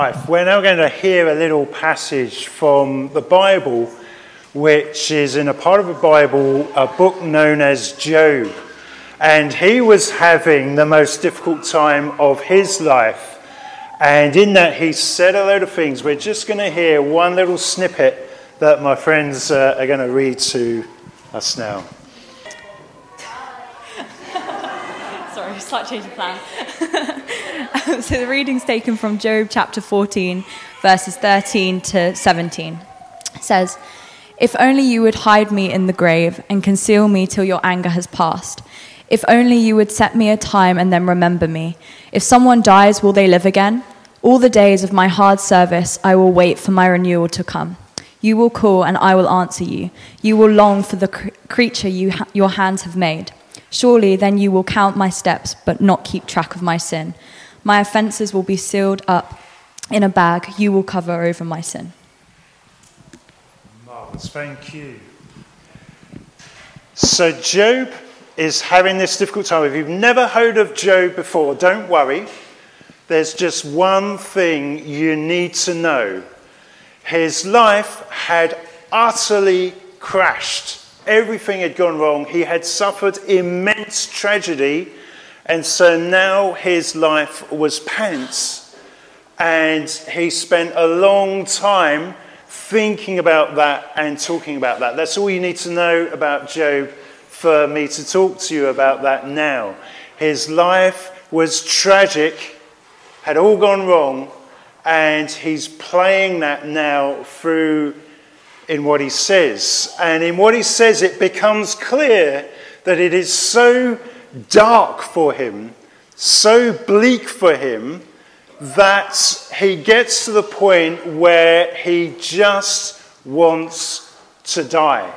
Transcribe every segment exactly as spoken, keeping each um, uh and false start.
We're now going to hear a little passage from the Bible, which is in a part of the Bible, a book known as Job. And he was having the most difficult time of his life. And in that he said a load of things. We're just going to hear one little snippet that my friends uh, are going to read to us now. Sorry, slight change of plan. So the reading's taken from Job chapter fourteen, verses thirteen to seventeen. It says, "If only you would hide me in the grave and conceal me till your anger has passed. If only you would set me a time and then remember me. If someone dies, will they live again? All the days of my hard service, I will wait for my renewal to come. You will call and I will answer you. You will long for the cr- creature you ha- your hands have made. Surely then you will count my steps, but not keep track of my sin. My offences will be sealed up in a bag. You will cover over my sin." Marvellous, thank you. So Job is having this difficult time. If you've never heard of Job before, don't worry. There's just one thing you need to know. His life had utterly crashed. Everything had gone wrong. He had suffered immense tragedy. And so now his life was pants. And he spent a long time thinking about that and talking about that. That's all you need to know about Job for me to talk to you about that now. His life was tragic, had all gone wrong, and he's playing that now through in what he says. And in what he says, it becomes clear that it is so dark for him, so bleak for him, that he gets to the point where he just wants to die.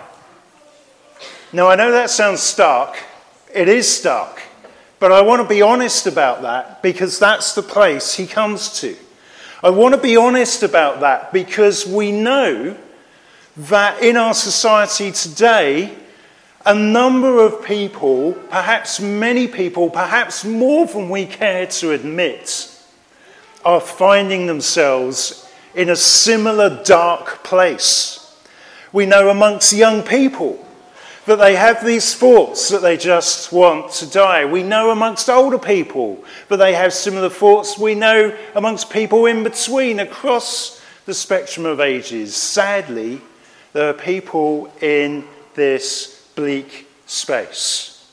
Now, I know that sounds stark. It is stark. But I want to be honest about that because that's the place he comes to. I want to be honest about that because we know that in our society today, a number of people, perhaps many people, perhaps more than we care to admit, are finding themselves in a similar dark place. We know amongst young people that they have these thoughts that they just want to die. We know amongst older people that they have similar thoughts. We know amongst people in between, across the spectrum of ages. Sadly, there are people in this bleak space.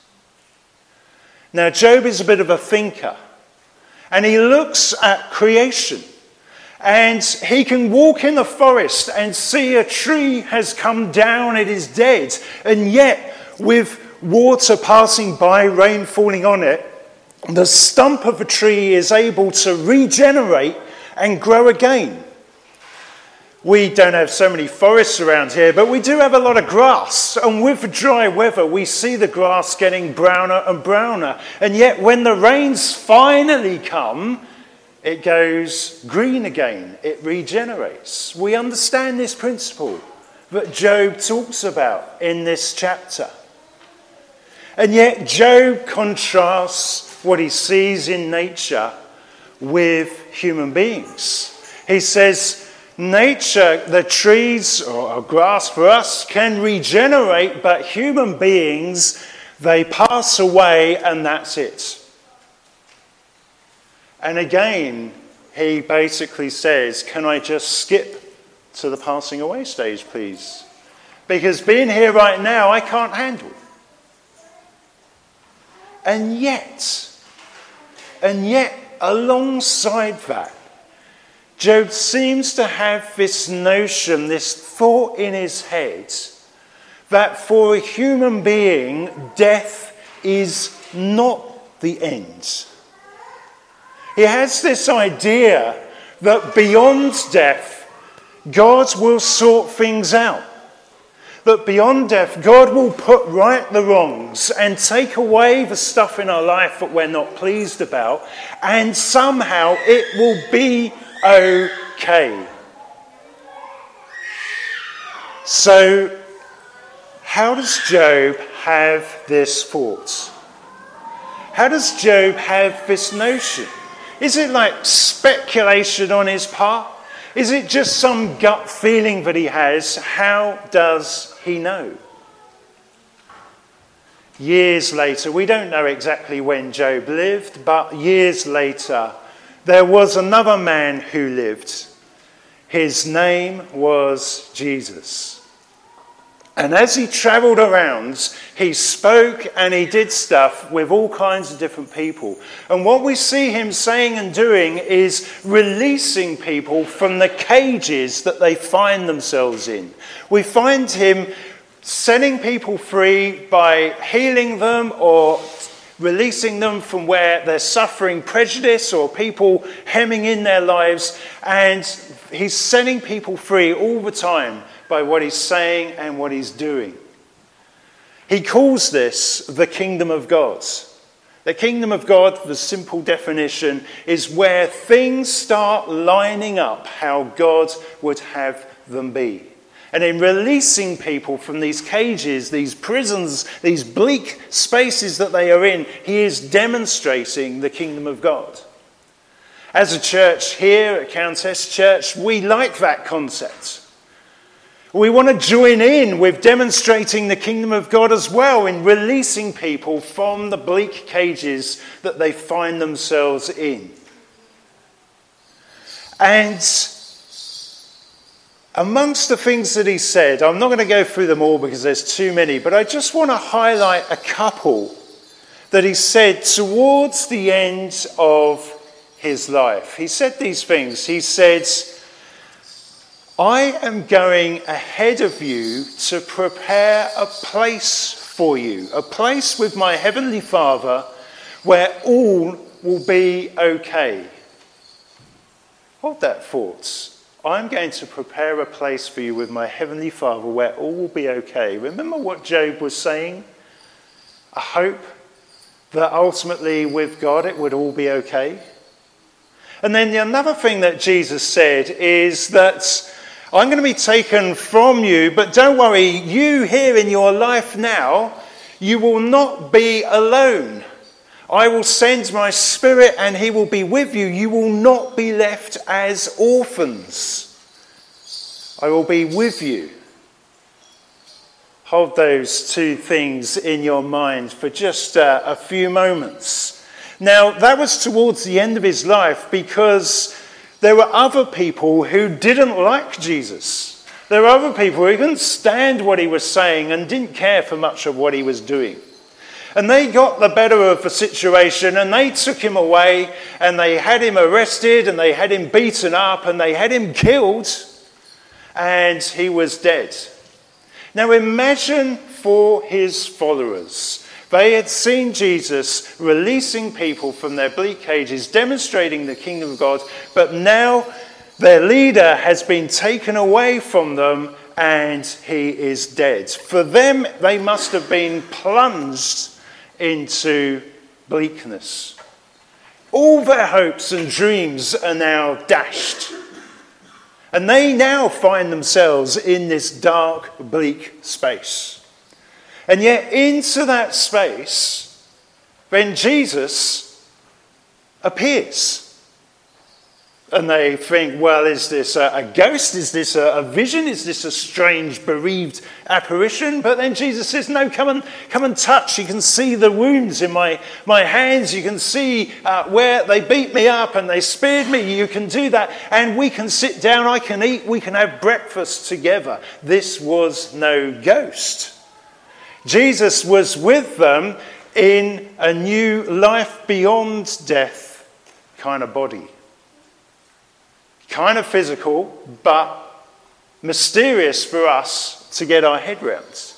Now, Job is a bit of a thinker, and he looks at creation, and he can walk in the forest and see a tree has come down, it is dead, and yet with water passing by, rain falling on it, the stump of a tree is able to regenerate and grow again. We don't have so many forests around here, but we do have a lot of grass. And with the dry weather, we see the grass getting browner and browner. And yet when the rains finally come, it goes green again. It regenerates. We understand this principle that Job talks about in this chapter. And yet Job contrasts what he sees in nature with human beings. He says, nature, the trees or grass for us can regenerate, but human beings, they pass away and that's it. And again, he basically says, can I just skip to the passing away stage, please? Because being here right now, I can't handle. And yet, and yet, alongside that, Job seems to have this notion, this thought in his head, that for a human being, death is not the end. He has this idea that beyond death, God will sort things out. That beyond death, God will put right the wrongs and take away the stuff in our life that we're not pleased about, and somehow it will be okay. So, how does Job have this thought? How does Job have this notion? Is it like speculation on his part? Is it just some gut feeling that he has? How does he know? Years later, we don't know exactly when Job lived, but years later, there was another man who lived. His name was Jesus. And as he travelled around, he spoke and he did stuff with all kinds of different people. And what we see him saying and doing is releasing people from the cages that they find themselves in. We find him setting people free by healing them or releasing them from where they're suffering prejudice or people hemming in their lives. And he's setting people free all the time by what he's saying and what he's doing. He calls this the kingdom of God. The kingdom of God, the simple definition, is where things start lining up how God would have them be. And in releasing people from these cages, these prisons, these bleak spaces that they are in, he is demonstrating the kingdom of God. As a church here at Countess Church, we like that concept. We want to join in with demonstrating the kingdom of God as well in releasing people from the bleak cages that they find themselves in. And amongst the things that he said, I'm not going to go through them all because there's too many, but I just want to highlight a couple that he said towards the end of his life. He said these things. He said, I am going ahead of you to prepare a place for you, a place with my heavenly Father where all will be okay. Hold that thought. I'm going to prepare a place for you with my heavenly Father where all will be okay. Remember what Job was saying? A hope that ultimately with God it would all be okay. And then the another thing that Jesus said is that I'm going to be taken from you, but don't worry, you here in your life now, you will not be alone. I will send my Spirit and he will be with you. You will not be left as orphans. I will be with you. Hold those two things in your mind for just uh, a few moments. Now, that was towards the end of his life because there were other people who didn't like Jesus. There were other people who couldn't stand what he was saying and didn't care for much of what he was doing. And they got the better of the situation and they took him away and they had him arrested and they had him beaten up and they had him killed and he was dead. Now imagine for his followers. They had seen Jesus releasing people from their bleak cages, demonstrating the kingdom of God, but now their leader has been taken away from them and he is dead. For them, they must have been plunged into bleakness. All their hopes and dreams are now dashed. And they now find themselves in this dark, bleak space. And yet into that space, then Jesus appears. And they think, well, is this a, a ghost? Is this a, a vision? Is this a strange, bereaved apparition? But then Jesus says, no, come and, come and touch. You can see the wounds in my, my hands. You can see uh, where they beat me up and they speared me. You can do that. And we can sit down. I can eat. We can have breakfast together. This was no ghost. Jesus was with them in a new life beyond death kind of body. Kind of physical, but mysterious for us to get our head round.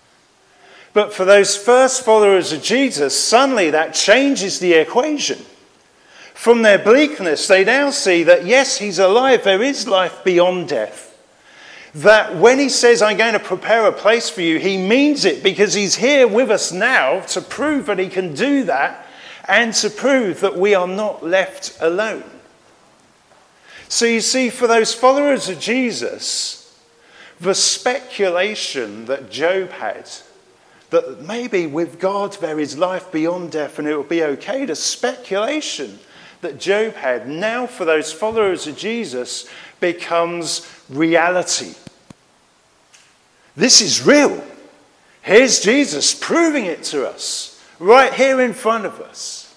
But for those first followers of Jesus, suddenly that changes the equation. From their bleakness, they now see that yes, he's alive, there is life beyond death. That when he says, I'm going to prepare a place for you, he means it because he's here with us now to prove that he can do that and to prove that we are not left alone. So you see, for those followers of Jesus, the speculation that Job had, that maybe with God there is life beyond death and it will be okay, the speculation that Job had, now for those followers of Jesus, becomes reality. This is real. Here's Jesus proving it to us, right here in front of us.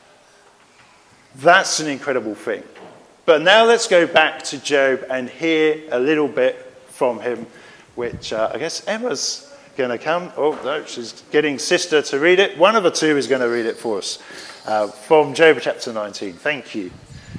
That's an incredible thing. But now let's go back to Job and hear a little bit from him, which uh, I guess Emma's going to come. Oh, no, she's getting sister to read it. One of the two is going to read it for us uh, from Job chapter nineteen. Thank you.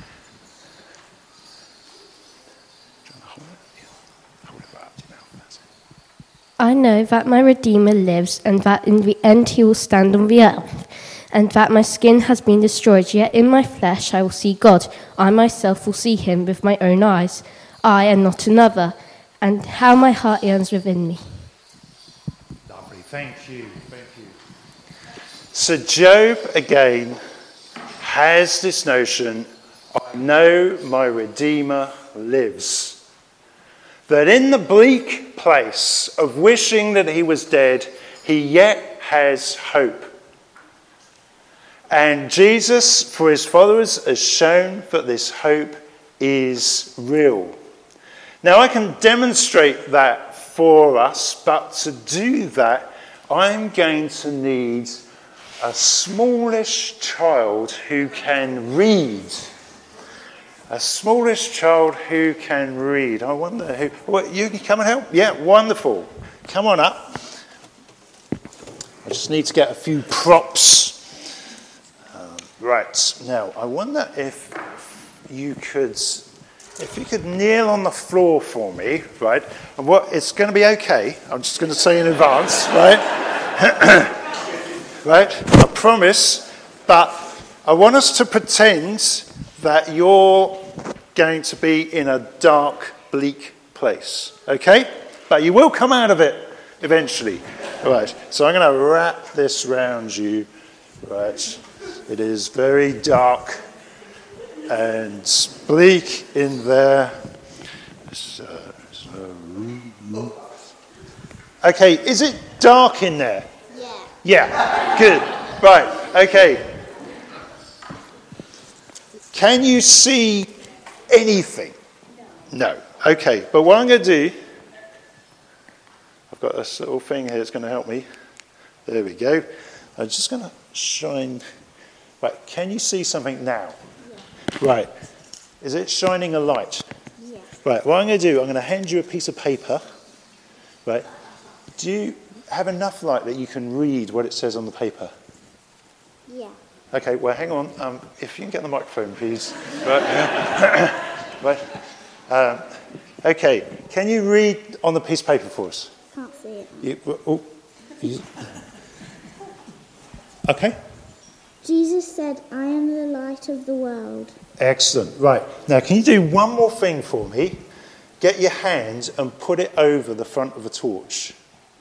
I know that my Redeemer lives, and that in the end he will stand on the earth, and that my skin has been destroyed, yet in my flesh I will see God. I myself will see him with my own eyes, I and not another, and how my heart yearns within me. Lovely, thank you, thank you. So Job, again, has this notion, I know my Redeemer lives. That in the bleak place of wishing that he was dead, he yet has hope. And Jesus, for his followers, has shown that this hope is real. Now, I can demonstrate that for us, but to do that, I'm going to need a smallish child who can read. A smallish child who can read. I wonder who... What, you can come and help? Yeah, wonderful. Come on up. I just need to get a few props. Um, right. Now, I wonder if you could... If you could kneel on the floor for me, right? And what... It's going to be okay. I'm just going to say in advance, right? Right? I promise. But I want us to pretend that you're going to be in a dark, bleak place, okay? But you will come out of it eventually. All right, so I'm going to wrap this round you, right? It is very dark and bleak in there. So, so. Okay, is it dark in there? Yeah. Yeah, good. Right, okay. Can you see anything? No. Okay, but what I'm going to do, I've got this little thing here that's going to help me. There we go. I'm just going to shine. Right, can you see something now? Yeah. Right. Is it shining a light? Yeah. Right, what I'm going to do, I'm going to hand you a piece of paper. Right. Do you have enough light that you can read what it says on the paper? Yeah. Okay, well, hang on. Um, if you can get the microphone, please. Right. Yeah. Right. Um, okay, can you read on the piece of paper for us? Can't see it. You, oh, you, okay. Jesus said, I am the light of the world. Excellent. Right. Now, can you do one more thing for me? Get your hand and put it over the front of a torch.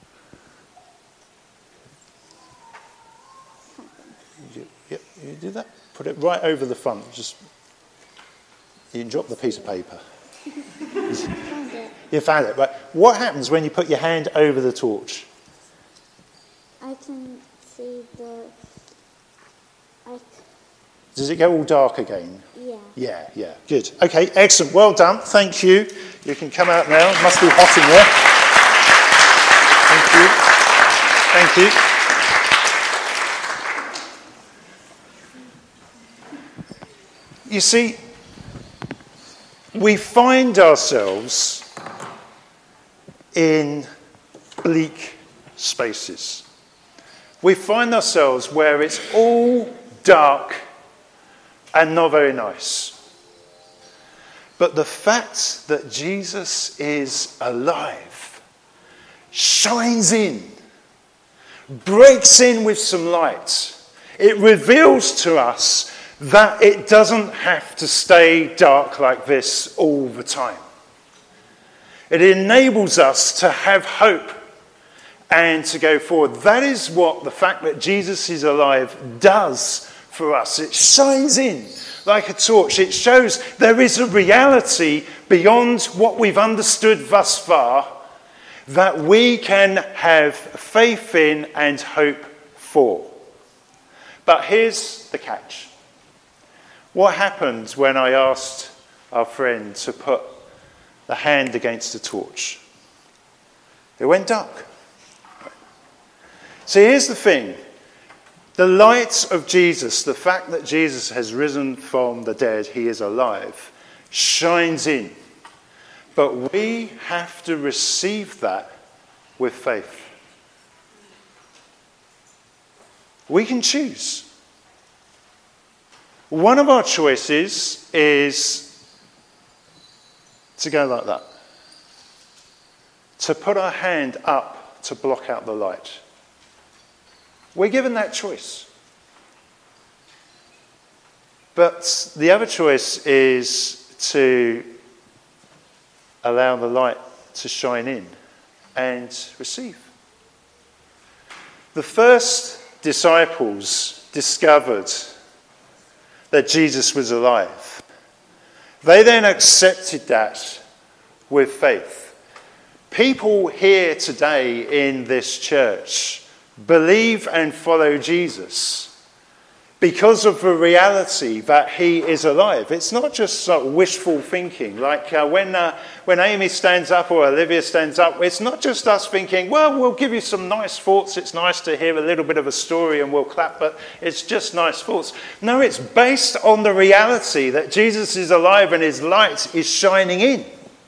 Yep, you do that. Put it right over the front. Just you can drop the piece of paper. Found it. You found it, right? What happens when you put your hand over the torch? I can see the... I... Does it go all dark again? Yeah. Yeah, yeah. Good. Okay, excellent. Well done. Thank you. You can come out now. It must be hot in there. Thank you. Thank you. You see, we find ourselves in bleak spaces. We find ourselves where it's all dark and not very nice. But the fact that Jesus is alive shines in, breaks in with some light. It reveals to us that it doesn't have to stay dark like this all the time. It enables us to have hope and to go forward. That is what the fact that Jesus is alive does for us. It shines in like a torch. It shows there is a reality beyond what we've understood thus far that we can have faith in and hope for. But here's the catch. What happened when I asked our friend to put the hand against the torch? It went dark. So here's the thing. The light of Jesus, the fact that Jesus has risen from the dead, he is alive, shines in. But we have to receive that with faith. We can choose. One of our choices is to go like that. To put our hand up to block out the light. We're given that choice. But the other choice is to allow the light to shine in and receive. The first disciples discovered that Jesus was alive. They then accepted that with faith. People here today in this church believe and follow Jesus because of the reality that he is alive. It's not just sort of wishful thinking. Like uh, when uh, when Amy stands up or Olivia stands up, it's not just us thinking, well, we'll give you some nice thoughts. It's nice to hear a little bit of a story and we'll clap, but it's just nice thoughts. No, it's based on the reality that Jesus is alive and his light is shining in.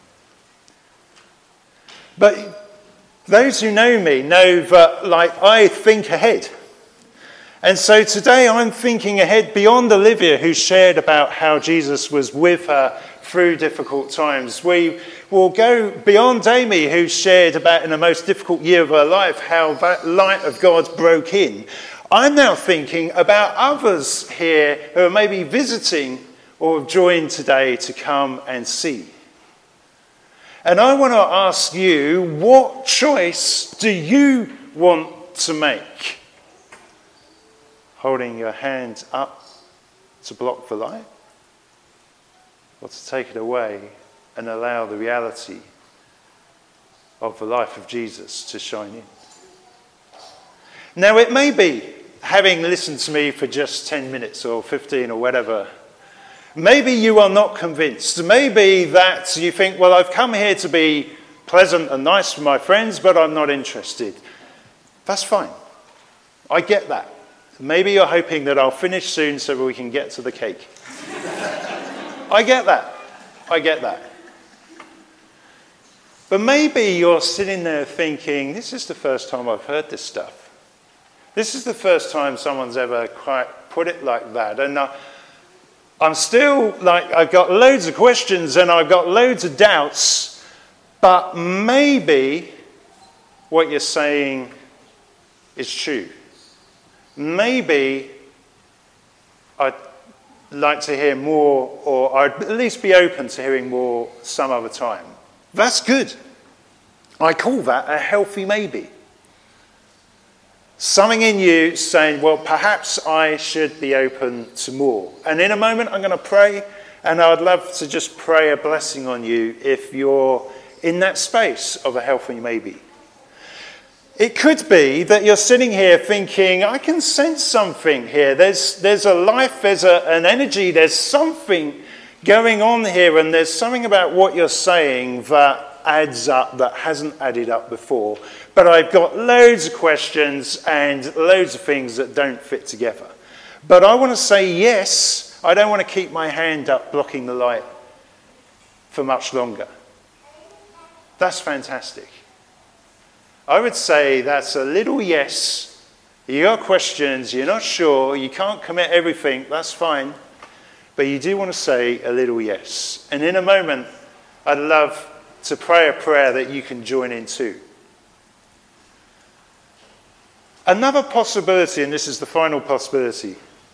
But those who know me know that, like, I think ahead. And so today I'm thinking ahead beyond Olivia, who shared about how Jesus was with her through difficult times. We will go beyond Amy, who shared about in the most difficult year of her life how that light of God broke in. I'm now thinking about others here who are maybe visiting or have joined today to come and see. And I want to ask you, what choice do you want to make? Holding your hand up to block the light? Or to take it away and allow the reality of the life of Jesus to shine in? Now, it may be, having listened to me for just ten minutes or fifteen or whatever, maybe you are not convinced. Maybe that you think, well, I've come here to be pleasant and nice for my friends, but I'm not interested. That's fine. I get that. Maybe you're hoping that I'll finish soon so that we can get to the cake. I get that. I get that. But maybe you're sitting there thinking, this is the first time I've heard this stuff. This is the first time someone's ever quite put it like that. And uh, I'm still, like, I've got loads of questions and I've got loads of doubts, but maybe what you're saying is true. Maybe I'd like to hear more, or I'd at least be open to hearing more some other time. That's good. I call that a healthy maybe. Something in you saying, well, perhaps I should be open to more. And in a moment, I'm going to pray, and I'd love to just pray a blessing on you if you're in that space of a healthy maybe. It could be that you're sitting here thinking, I can sense something here. There's, there's a life, there's a, an energy, there's something going on here, and there's something about what you're saying that adds up, that hasn't added up before. But I've got loads of questions and loads of things that don't fit together. But I want to say yes. I don't want to keep my hand up blocking the light for much longer. That's fantastic. I would say that's a little yes. You got questions, you're not sure, you can't commit everything, that's fine. But you do want to say a little yes. And in a moment, I'd love to pray a prayer that you can join in too. Another possibility, and this is the final possibility,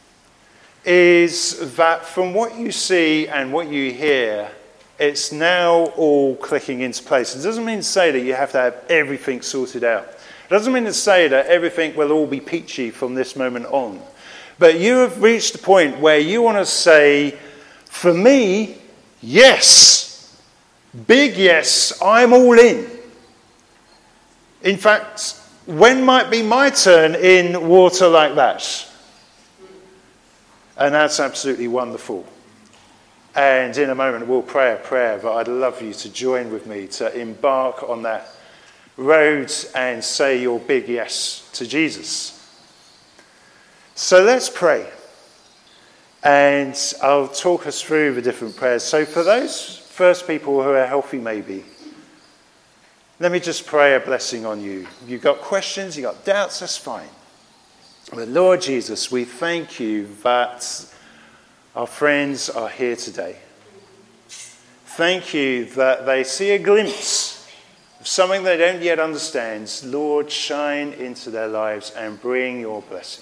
is that from what you see and what you hear, it's now all clicking into place. It doesn't mean to say that you have to have everything sorted out. It doesn't mean to say that everything will all be peachy from this moment on. But you have reached the point where you want to say, for me, yes. Big yes, I'm all in. In fact, when might be my turn in water like that? And that's absolutely wonderful. And in a moment, we'll pray a prayer, but I'd love you to join with me to embark on that road and say your big yes to Jesus. So let's pray. And I'll talk us through the different prayers. So for those first people who are healthy, maybe, let me just pray a blessing on you. You've got questions, you've got doubts, that's fine. But Lord Jesus, we thank you that our friends are here today. Thank you that they see a glimpse of something they don't yet understand. Lord, shine into their lives and bring your blessing.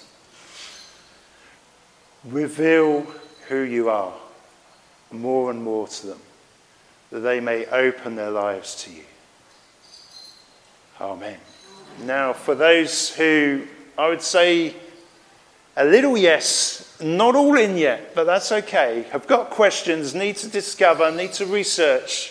Reveal who you are more and more to them, that they may open their lives to you. Amen. Now, for those who, I would say, a little yes, not all in yet, but that's okay, have got questions, need to discover, need to research,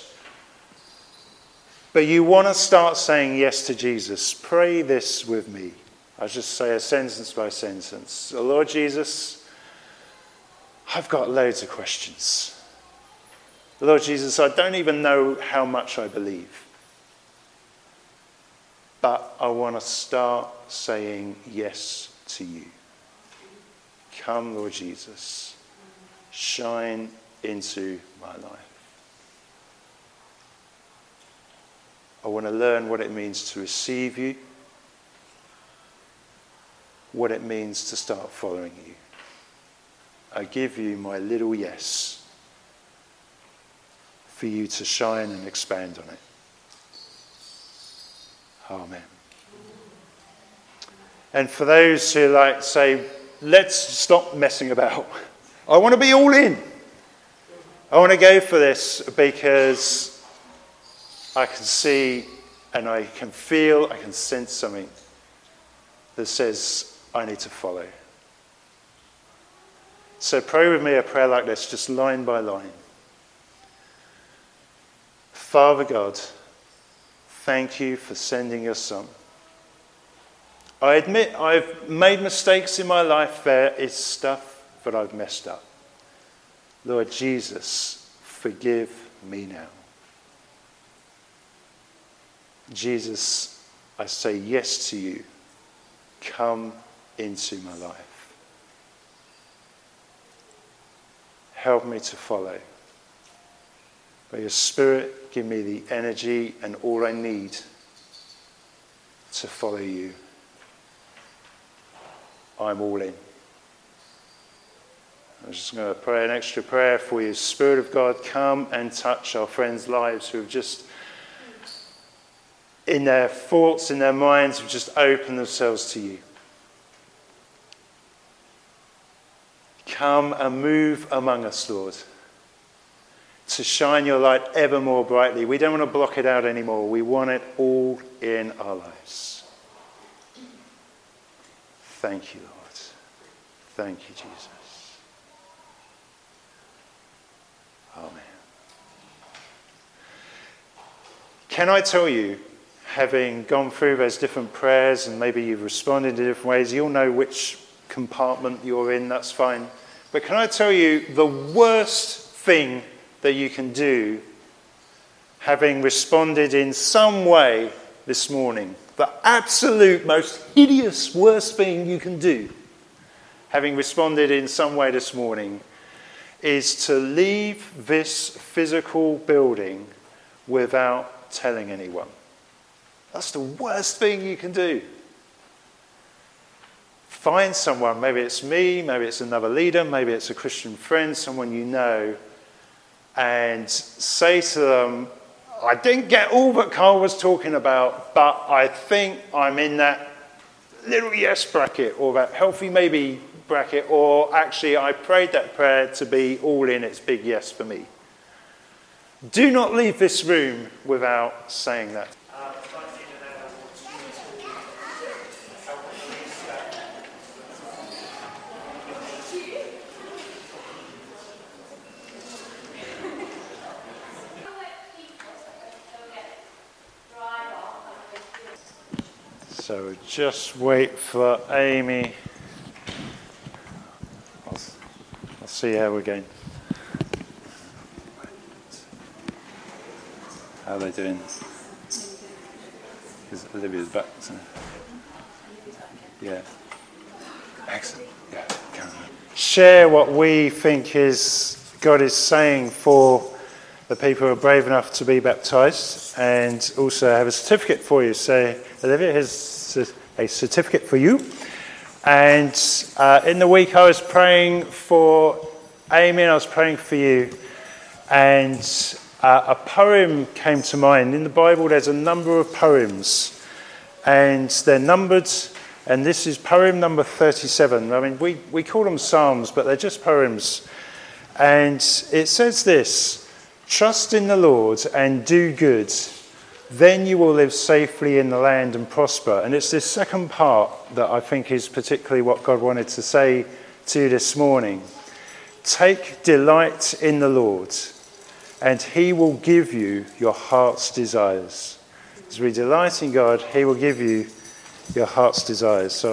but you want to start saying yes to Jesus, pray this with me. I'll just say a sentence by sentence. Lord Jesus, I've got loads of questions. Lord Jesus, I don't even know how much I believe. But I want to start saying yes to you. Come, Lord Jesus, shine into my life. I want to learn what it means to receive you, what it means to start following you. I give you my little yes for you to shine and expand on it. Amen. And for those who like say, let's stop messing about. I want to be all in. I want to go for this because I can see and I can feel, I can sense something that says I need to follow. So pray with me a prayer like this, just line by line. Father God, thank you for sending your Son. I admit I've made mistakes in my life. There is stuff that I've messed up. Lord Jesus, forgive me now. Jesus, I say yes to you. Come into my life. Help me to follow. By your Spirit, give me the energy and all I need to follow you. I'm all in. I'm just going to pray an extra prayer for you. Spirit of God, come and touch our friends' lives who have just, in their thoughts, in their minds, have just opened themselves to you. Come and move among us, Lord, to shine your light ever more brightly. We don't want to block it out anymore. We want it all in our lives. Thank you, Lord. Thank you, Jesus. Amen. Can I tell you, having gone through those different prayers and maybe you've responded in different ways, you'll know which compartment you're in, that's fine. But can I tell you the worst thing that you can do, having responded in some way this morning, the absolute most hideous, worst thing you can do, having responded in some way this morning, is to leave this physical building without telling anyone. That's the worst thing you can do. Find someone, maybe it's me, maybe it's another leader, maybe it's a Christian friend, someone you know, and say to them, I didn't get all that Carl was talking about, but I think I'm in that little yes bracket, or that healthy maybe bracket, or actually I prayed that prayer to be all in, it's big yes for me. Do not leave this room without saying that. So just wait for Amy. see how we're going. How are they doing? Is Olivia's back? So. Yeah. Excellent. Yeah. Come on. Share what we think is God is saying for the people who are brave enough to be baptised, and also have a certificate for you. So Olivia has a certificate for you. And uh, in the week I was praying for Amy, and I was praying for you, and uh, a poem came to mind. In the Bible there's a number of poems, and they're numbered, and this is poem number thirty-seven. I mean, we, we call them psalms, but they're just poems. And it says this: trust in the Lord and do good, then you will live safely in the land and prosper. And it's this second part that I think is particularly what God wanted to say to you this morning. Take delight in the Lord, and he will give you your heart's desires. As we delight in God, he will give you your heart's desires. So